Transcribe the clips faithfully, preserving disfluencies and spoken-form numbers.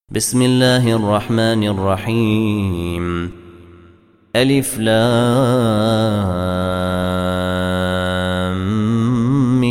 بسم الله الرحمن الرحيم. ألف لام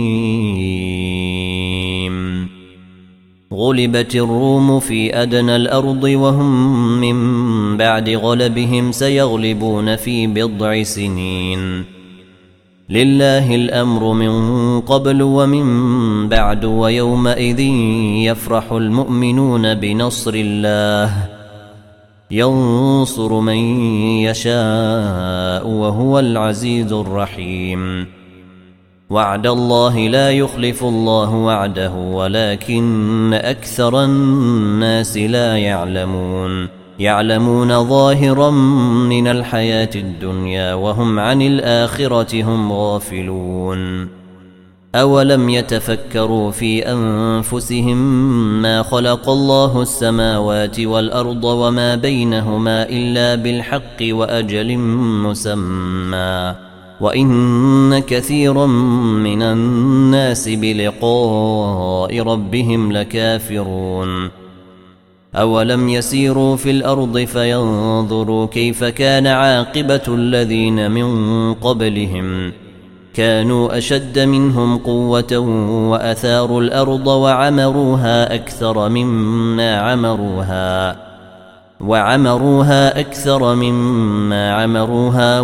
ميم. غلبت الروم في أدنى الأرض وهم من بعد غلبهم سيغلبون في بضع سنين. لله الأمر من قبل ومن بعد ويومئذ يفرح المؤمنون بنصر الله ينصر من يشاء وهو العزيز الرحيم. وعد الله لا يخلف الله وعده ولكن أكثر الناس لا يعلمون. يعلمون ظاهرا من الحياة الدنيا وهم عن الآخرة هم غافلون. أولم يتفكروا في أنفسهم ما خلق الله السماوات والأرض وما بينهما إلا بالحق وأجل مسمى وإن كثيرا من الناس بلقاء ربهم لكافرون. أولم يسيروا في الأرض فينظروا كيف كان عاقبة الذين من قبلهم كانوا أشد منهم قوة وأثاروا الأرض وعمروها أكثر مما عمروها وعمروها أكثر مما عمروها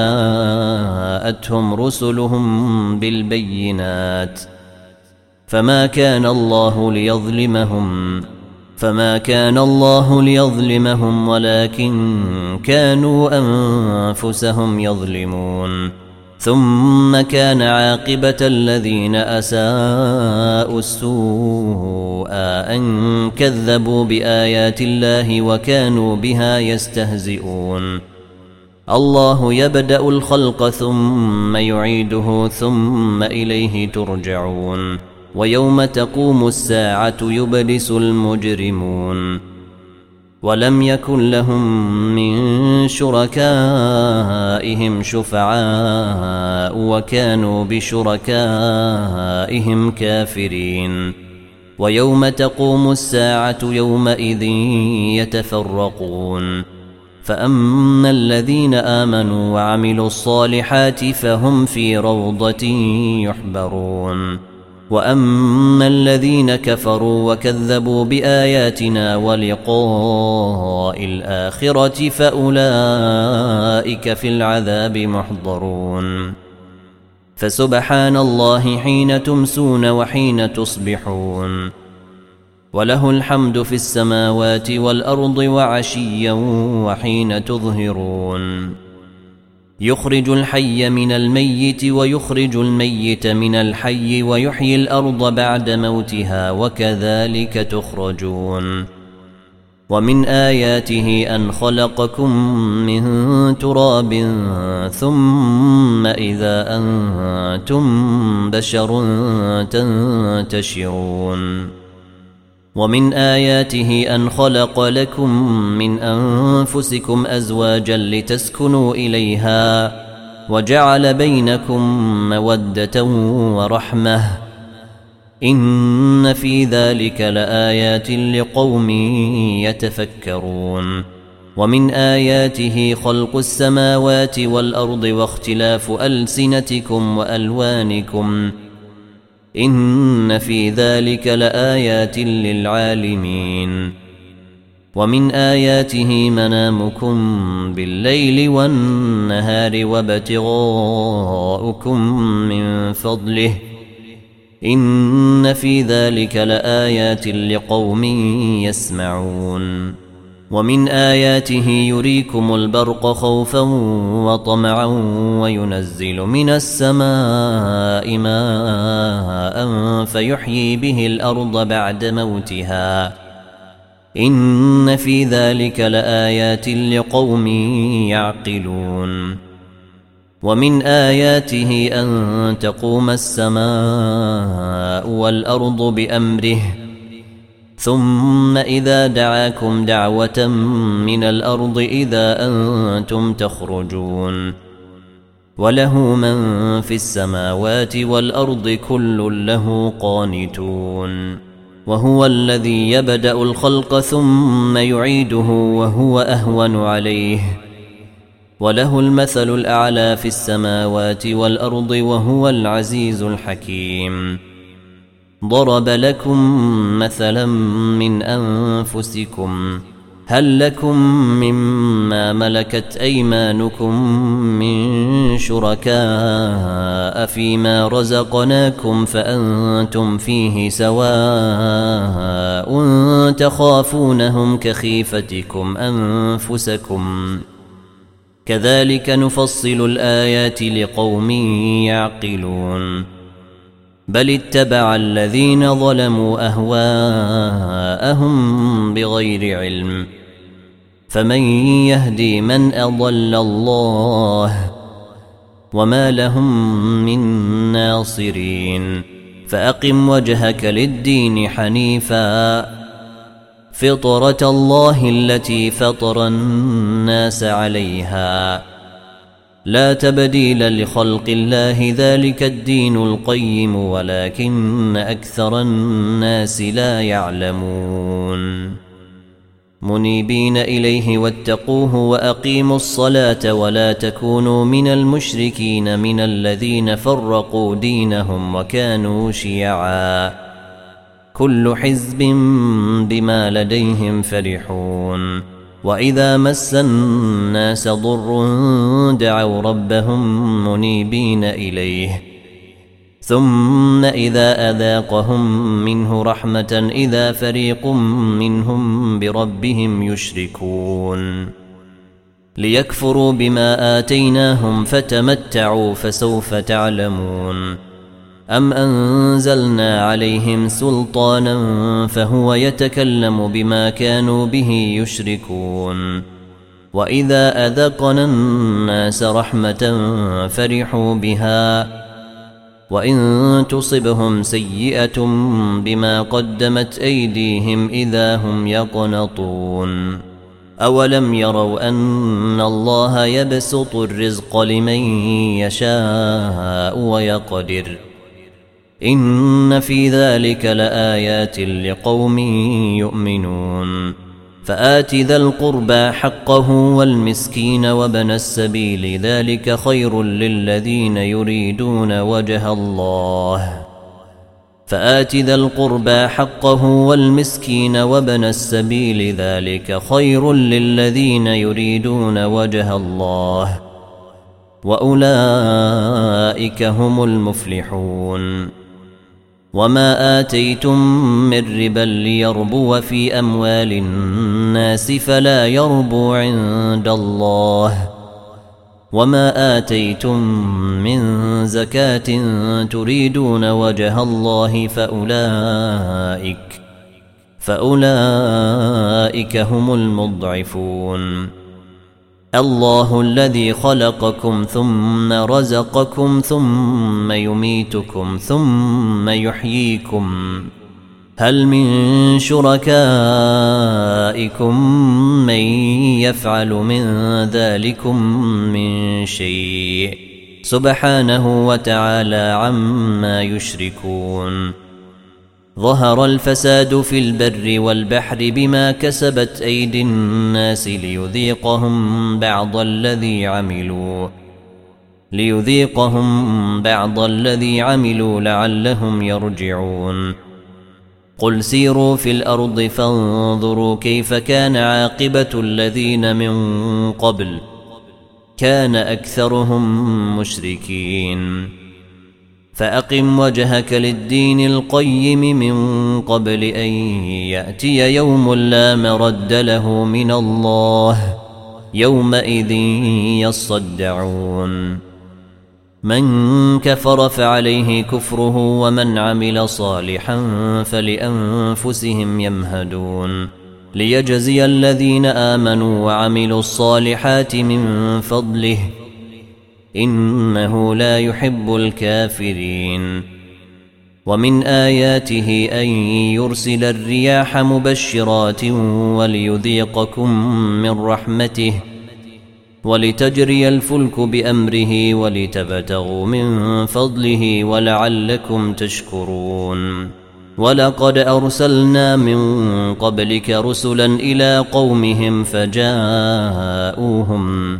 وجاءتهم رسلهم بالبينات فما كان الله ليظلمهم فما كان الله ليظلمهم ولكن كانوا أنفسهم يظلمون. ثم كان عاقبة الذين أساءوا السوء أن كذبوا بآيات الله وكانوا بها يستهزئون. الله يبدأ الخلق ثم يعيده ثم إليه ترجعون. ويوم تقوم الساعة يبلس المجرمون. ولم يكن لهم من شركائهم شفعاء وكانوا بشركائهم كافرين. ويوم تقوم الساعة يومئذ يتفرقون. فأما الذين آمنوا وعملوا الصالحات فهم في روضة يحبرون. وأما الذين كفروا وكذبوا بآياتنا ولقاء الآخرة فأولئك في العذاب محضرون. فسبحان الله حين تمسون وحين تصبحون. وله الحمد في السماوات والأرض وعشيا وحين تظهرون. يخرج الحي من الميت ويخرج الميت من الحي ويحيي الأرض بعد موتها وكذلك تخرجون. ومن آياته أن خلقكم من تراب ثم إذا أنتم بشر تنتشرون. ومن آياته أن خلق لكم من أنفسكم أزواجا لتسكنوا إليها وجعل بينكم مودة ورحمة إن في ذلك لآيات لقوم يتفكرون. ومن آياته خلق السماوات والأرض واختلاف ألسنتكم وألوانكم إن في ذلك لآيات للعالمين. ومن آياته منامكم بالليل والنهار وابتغاؤكم من فضله إن في ذلك لآيات لقوم يسمعون. ومن آياته يريكم البرق خوفا وطمعا وينزل من السماء ماء فيحيي به الأرض بعد موتها إن في ذلك لآيات لقوم يعقلون. ومن آياته أن تقوم السماء والأرض بأمره ثم إذا دعاكم دعوة من الأرض إذا أنتم تخرجون. وله من في السماوات والأرض كل له قانتون وهو الذي يبدأ الخلق ثم يعيده وهو أهون عليه وله المثل الأعلى في السماوات والأرض وهو العزيز الحكيم. ضرب لكم مثلا من أنفسكم هل لكم مما ملكت أيمانكم من شركاء فيما رزقناكم فأنتم فيه سواء تخافونهم كخيفتكم أنفسكم كذلك نفصل الآيات لقوم يعقلون. بل اتبع الذين ظلموا أهواءهم بغير علم فمن يهدي من أضل الله وما لهم من ناصرين. فأقم وجهك للدين حنيفا فطرة الله التي فطر الناس عليها لا تبديل لخلق الله ذلك الدين القيم ولكن أكثر الناس لا يعلمون. منيبين إليه واتقوه وأقيموا الصلاة ولا تكونوا من المشركين من الذين فرقوا دينهم وكانوا شيعا كل حزب بما لديهم فرحون. وإذا مس الناس ضر دعوا ربهم منيبين إليه ثم إذا أذاقهم منه رحمة إذا فريق منهم بربهم يشركون. ليكفروا بما آتيناهم فتمتعوا فسوف تعلمون. أم أنزلنا عليهم سلطانا فهو يتكلم بما كانوا به يشركون. وإذا أذقنا الناس رحمة فرحوا بها وإن تصبهم سيئة بما قدمت أيديهم إذا هم يقنطون. أولم يروا أن الله يبسط الرزق لمن يشاء ويقدر إن في ذلك لآيات لقوم يؤمنون. فآت ذا القربى حقه والمسكين وابن السبيل ذلك خير للذين يريدون وجه الله فآت ذا القربى حقه والمسكين وابن السبيل ذلك خير للذين يريدون وجه الله وأولئك هم المفلحون. وما آتيتم من ربا ليربو في أموال الناس فلا يربو عند الله وما آتيتم من زكاة تريدون وجه الله فأولئك فأولئك هم المضعفون. الله الذي خلقكم ثم رزقكم ثم يميتكم ثم يحييكم هل من شركائكم من يفعل من ذلكم من شيء سبحانه وتعالى عما يشركون. ظهر الفساد في البر والبحر بما كسبت أيدي الناس ليذيقهم بعض الذي عملوا ليذيقهم بعض الذي عملوا لعلهم يرجعون. قل سيروا في الأرض فانظروا كيف كان عاقبة الذين من قبل كان أكثرهم مشركين. فأقم وجهك للدين القيم من قبل أن يأتي يوم لا مرد له من الله يومئذ يصدعون. من كفر فعليه كفره ومن عمل صالحا فلأنفسهم يمهدون. ليجزي الذين آمنوا وعملوا الصالحات من فضله إنه لا يحب الكافرين. ومن آياته أن يرسل الرياح مبشرات وليذيقكم من رحمته ولتجري الفلك بأمره ولتبتغوا من فضله ولعلكم تشكرون. ولقد أرسلنا من قبلك رسلا إلى قومهم فجاءوهم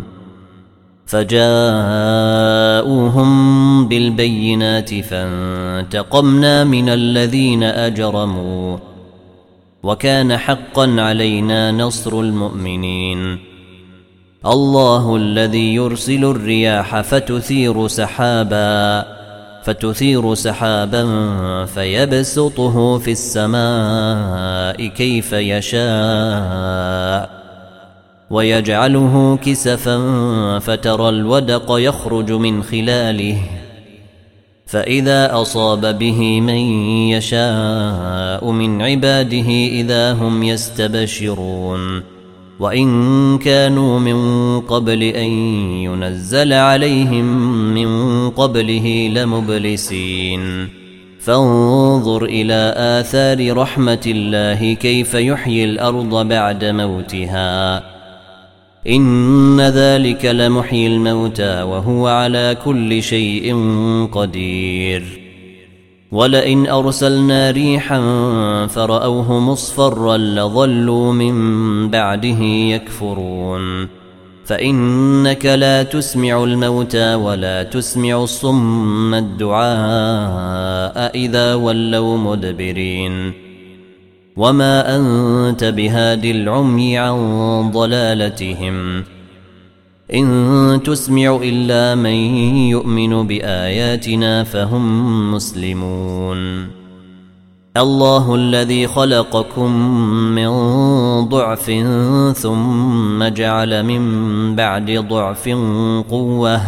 فجاءوهم بالبينات فانتقمنا من الذين أجرموا وكان حقا علينا نصر المؤمنين. الله الذي يرسل الرياح فتثير سحابا فتثير سحابا فيبسطه في السماء كيف يشاء ويجعله كسفا فترى الودق يخرج من خلاله فإذا أصاب به من يشاء من عباده إذا هم يستبشرون. وإن كانوا من قبل أن ينزل عليهم من قبله لمبلسين. فانظر إلى آثار رحمة الله كيف يحيي الأرض بعد موتها إن ذلك لمحيي الموتى وهو على كل شيء قدير. ولئن أرسلنا ريحا فرأوه مصفرا لظلوا من بعده يكفرون. فإنك لا تسمع الموتى ولا تسمع الصم الدعاء إذا ولوا مدبرين. وما أنت بهاد العمي عن ضلالتهم إن تسمع إلا من يؤمن بآياتنا فهم مسلمون. الله الذي خلقكم من ضعف ثم جعل من بعد ضعف قوة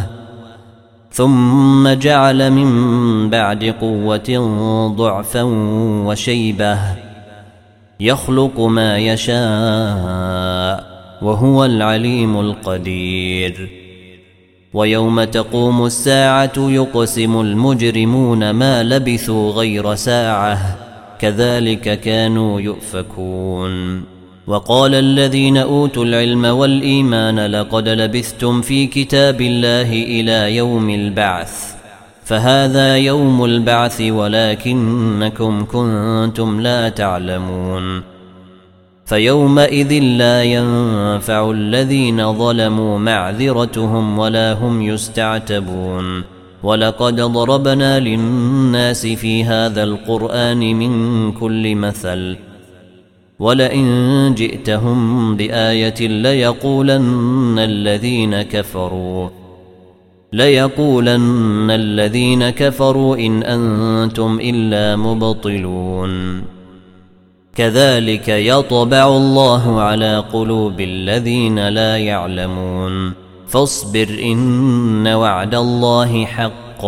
ثم جعل من بعد قوة ضعفا وشيبة يخلق ما يشاء وهو العليم القدير. ويوم تقوم الساعة يقسم المجرمون ما لبثوا غير ساعة كذلك كانوا يؤفكون. وقال الذين أوتوا العلم والإيمان لقد لبثتم في كتاب الله إلى يوم البعث فهذا يوم البعث ولكنكم كنتم لا تعلمون. فيومئذ لا ينفع الذين ظلموا معذرتهم ولا هم يستعتبون. ولقد ضربنا للناس في هذا القرآن من كل مثل ولئن جئتهم بآية ليقولن الذين كفروا ليقولن الذين كفروا إن أنتم إلا مبطلون. كذلك يطبع الله على قلوب الذين لا يعلمون. فاصبر إن وعد الله حق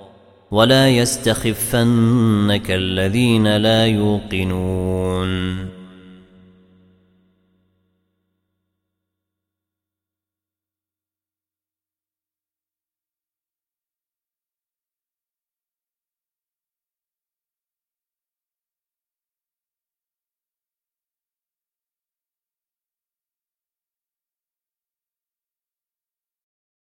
ولا يستخفنك الذين لا يوقنون.